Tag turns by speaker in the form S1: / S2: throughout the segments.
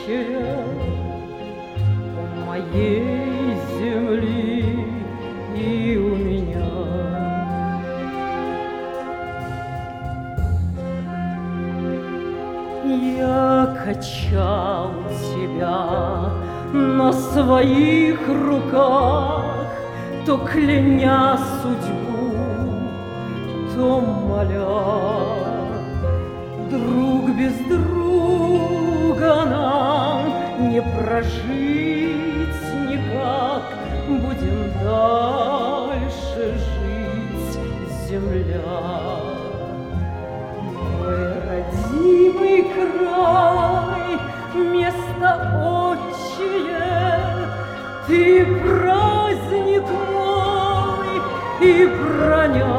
S1: общее у моей земли и у меня. Я качал тебя на своих руках, то кляня судьбу, то моля. Друг без друга нам не прожить никак, будем дальше жить, земля. Мой родимый край, место отчие, ты праздник мой и броня.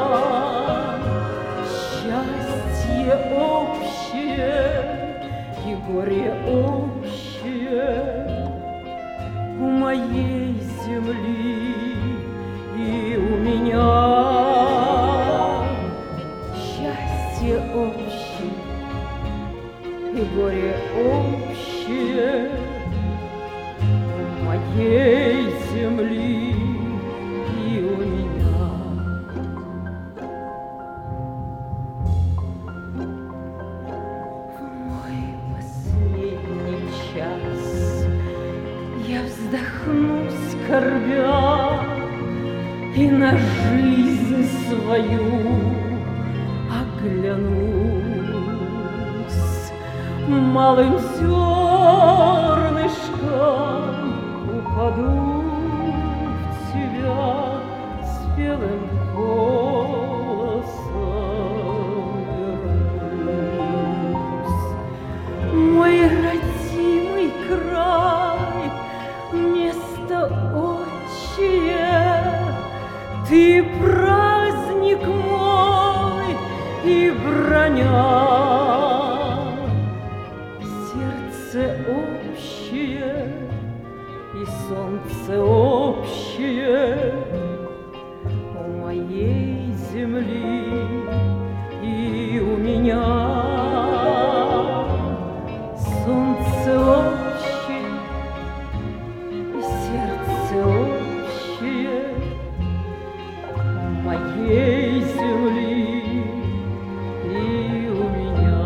S1: Счастье общее и горе общее у моей земли и у меня. Счастье общее и горе общее у моей земли и у меня. В мой последний час я вздохну, скорбя, и на жизнь свою оглянусь. Малым зернышком упаду в тебя спелым голосом вернусь. Мой родимый край, место отчие, ты праздник мой и броня. Сердце общее и солнце общее у моей земли и у меня. Солнце общее и сердце общее у моей земли и у меня.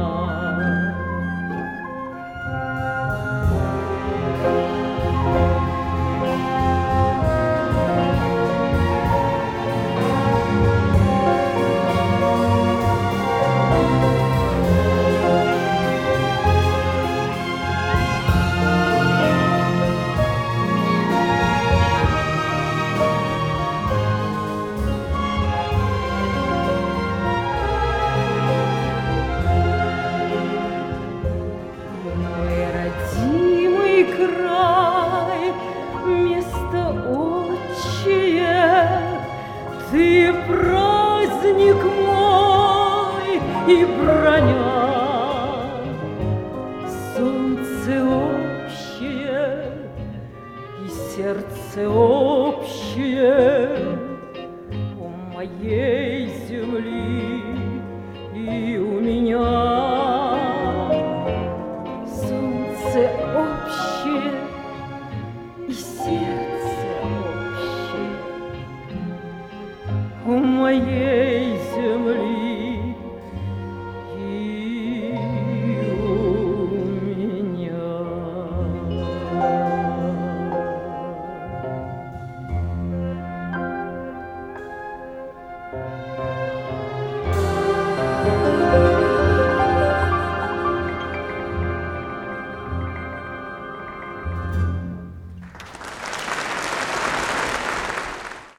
S1: Край, место отчие, ты праздник мой и броня. Солнце общее и сердце общее у моей земли и у меня. Солнце общее и сердце общее у моей